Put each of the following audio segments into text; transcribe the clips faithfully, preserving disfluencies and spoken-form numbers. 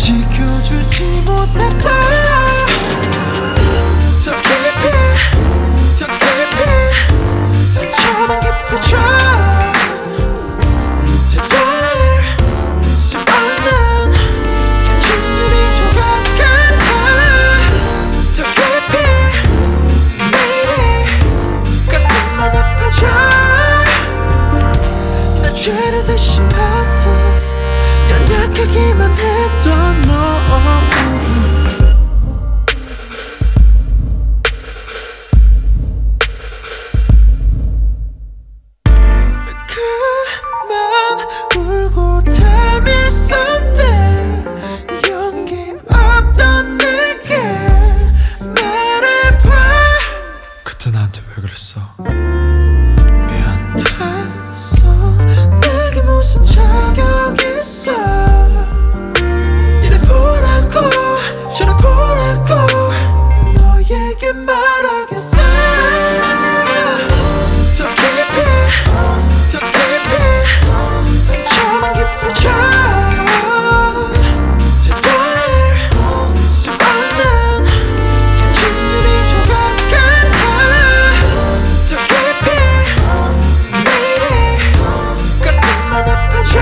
지켜주지 못해서 더 깊이 더 깊이 상처만 깊어져 되돌릴 수 없는 진율이 조각 같아 더 깊이 매일이 가슴만 아파져 나 죄를 대신 받던 연약하기만 했던 너 그만 울고 tell me something 용기 없던 내게 말해봐 그때 나한테 왜 그랬어? 미안. 됐어 내게 무슨 자격 있어 이래 보라고 저래 보라고 너에게 말하겠어 더 깊이 더 깊이 상처만 깊어져 되돌릴 수 없는 진율이 조각 같아 더 깊이 매일이 가슴만 아파져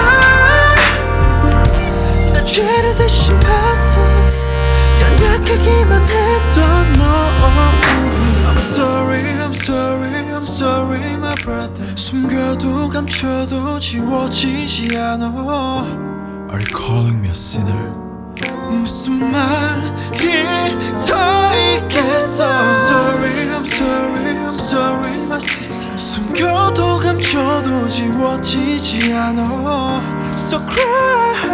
나 죄를 대신 받던 연약하기만 했던 너 I'm sorry, I'm sorry, I'm sorry my brother 숨겨도 감춰도 지워지지 않아 Are you calling me a sinner? 무슨 말이 더 있겠어 I'm sorry, I'm sorry, I'm sorry my sister 숨겨도 감춰도 지워지지 않아 So cry